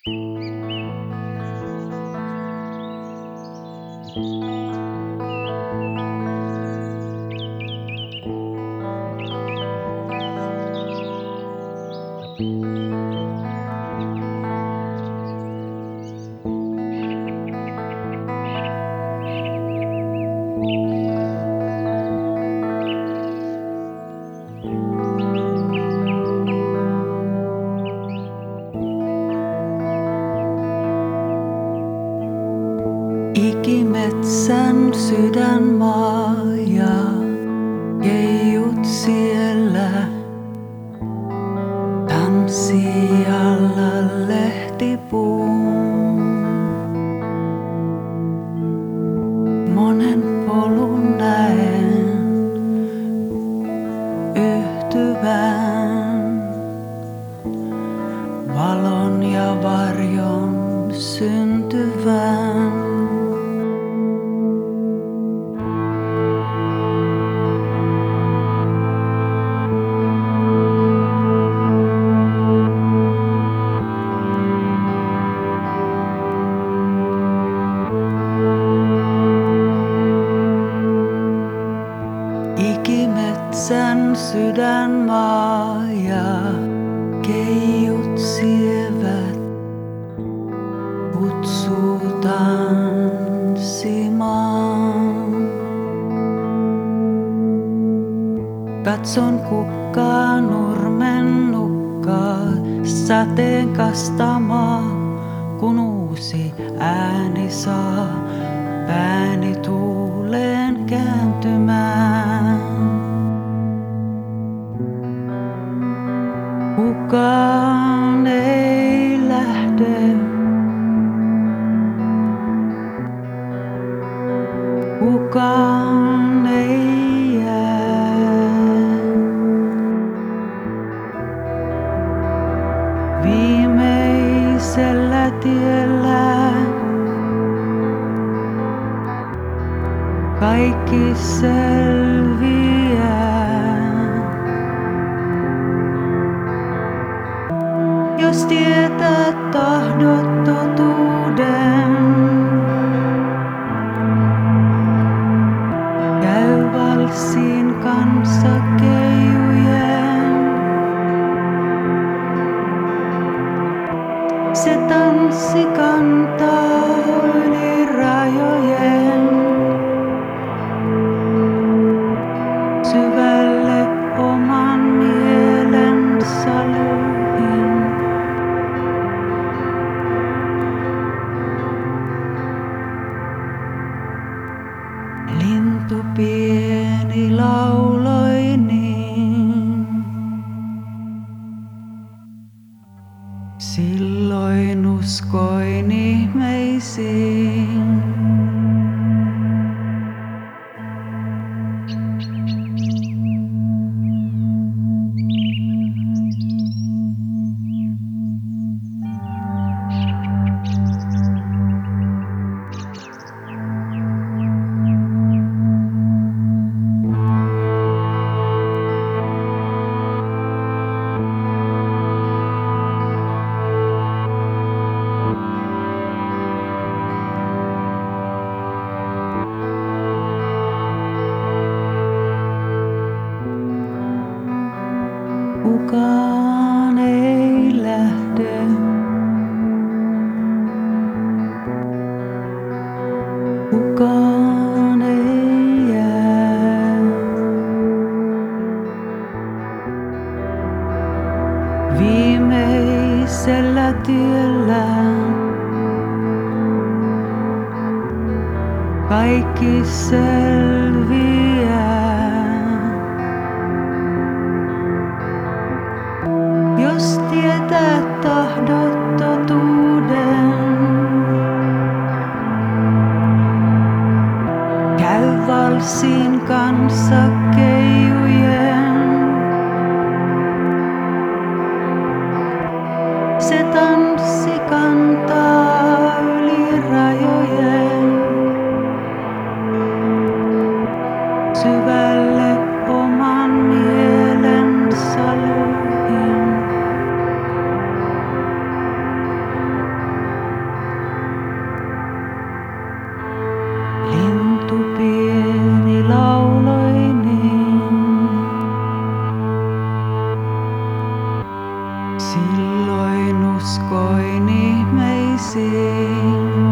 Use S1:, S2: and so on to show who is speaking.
S1: Ikimetsän sydänmaa ja keijut siellä. Tanssii alla lehtipuun. Monen polun näen yhtyvän. Valon ja varjon syntyvän. Ikimetsän sydänmaa ja keijut sievät kutsuu tanssimaan. Katson kukkaa nurmen nukkaa sateen kastamaa, kun uusi ääni saa pääni tuuleen kääntymään. Kukaan ei lähde, kukaan ei jää. Viimeisellä tiellä kaikki selviää. Jos tietää tahdot totuuden, käy valssin kanssa keijujen. Se tanssi kantaa yli rajojen. Syvälle oman mielen saluihin. Lintu pieni lauloi niin. Silloin uskoin ihmeisiin. Kukaan ei lähde, kukaan ei jää. Viimeisellä tiellä kaikki selviää. Jos tietää tahdot totuuden, käy valssin kanssa keijujen. Se tanssi kantaa yli rajojen. Syvälle oman mielen saluihin. yksin.